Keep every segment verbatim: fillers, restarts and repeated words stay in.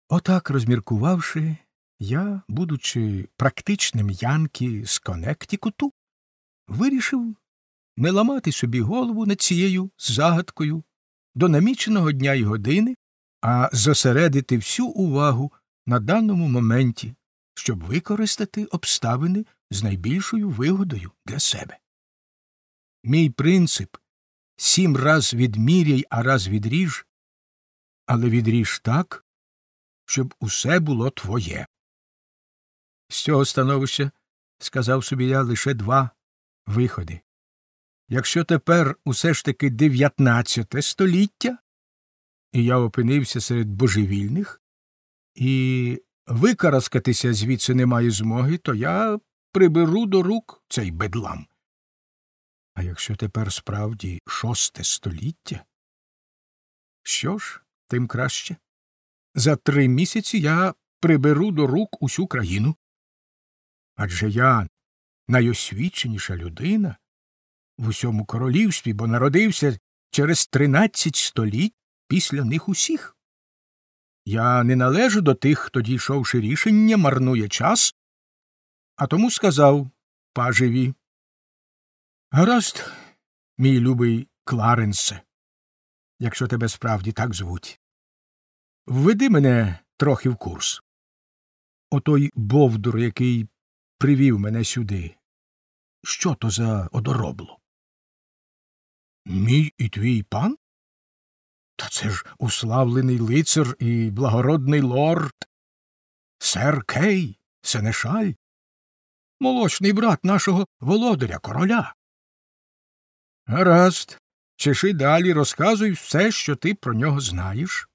Отак, розміркувавши, я, будучи практичним янкі з Коннектикуту, вирішив не ламати собі голову над цією загадкою до наміченого дня й години, а зосередити всю увагу на даному моменті, щоб використати обставини з найбільшою вигодою для себе. Мій принцип – сім раз відміряй, а раз відріж, але відріж так, щоб усе було твоє. З цього становища, сказав собі я, лише два виходи. Якщо тепер усе ж таки дев'ятнадцяте століття, і я опинився серед божевільних, і викараскатися звідси немає змоги, то я приберу до рук цей бедлам. А якщо тепер справді шосте століття, що ж, тим краще. За три місяці я приберу до рук усю країну. Адже я найосвіченіша людина в усьому королівстві, бо народився через тринадцять століть після них усіх. Я не належу до тих, хто, дійшовши рішення, марнує час, а тому сказав пажеві: «Гаразд, мій любий Кларенсе, якщо тебе справді так звуть, введи мене трохи в курс. Отой бовдур, який привів мене сюди, що то за одоробло?» «Мій і твій пан? Та це ж уславлений лицар і благородний лорд, сер Кей, сенешаль, молочний брат нашого володаря, короля». «Гаразд, чеши далі, розказуй все, що ти про нього знаєш».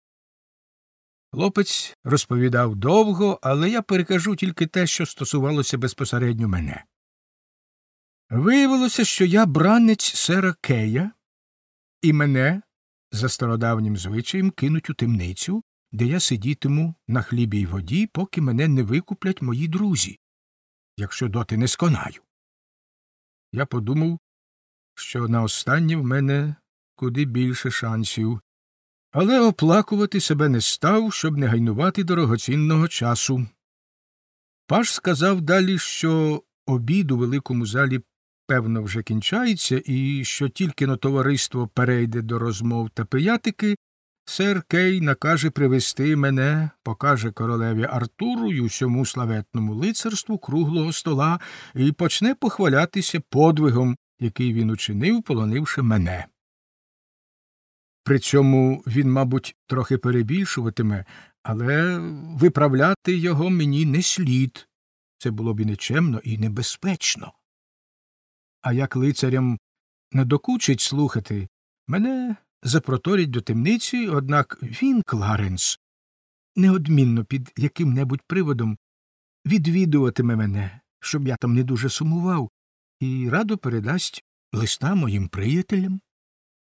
Хлопець розповідав довго, але я перекажу тільки те, що стосувалося безпосередньо мене. Виявилося, що я бранець сера Кея, і мене, за стародавнім звичаєм, кинуть у темницю, де я сидітиму на хлібі й воді, поки мене не викуплять мої друзі, якщо доти не сконаю. Я подумав, що на останнє в мене куди більше шансів, але оплакувати себе не став, щоб не гайнувати дорогоцінного часу. Паж сказав далі, що обід у великому залі, певно, вже кінчається, і що тільки но товариство перейде до розмов та пиятики, сер Кей накаже привести мене, покаже королеві Артуру й усьому славетному лицарству круглого стола і почне похвалятися подвигом, який він учинив, полонивши мене. При цьому він, мабуть, трохи перебільшуватиме, але виправляти його мені не слід. Це було б і нечемно, і небезпечно. А як лицарям не докучить слухати, мене запроторять до темниці, однак він, Кларенс, неодмінно під яким-небудь приводом відвідуватиме мене, щоб я там не дуже сумував, і радо передасть листа моїм приятелям.